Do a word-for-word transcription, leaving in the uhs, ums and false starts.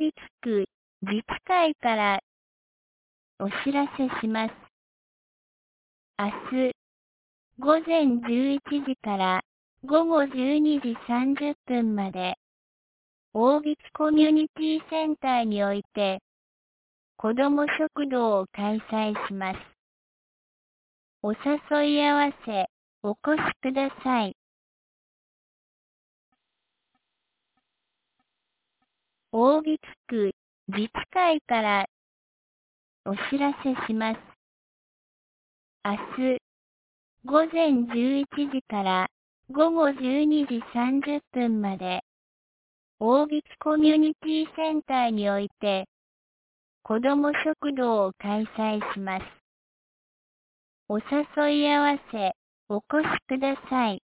備地区自治会からお知らせします。明日午前じゅういちじから午後じゅうにじさんじゅっぷんまで、大引コミュニティセンターにおいて、子ども食堂を開催します。お誘い合わせ、お越しください。大引区自治会からお知らせします。明日午前じゅういちじから午後じゅうにじさんじゅっぷんまで、大引コミュニティセンターにおいて、子ども食堂を開催します。お誘い合わせ、お越しください。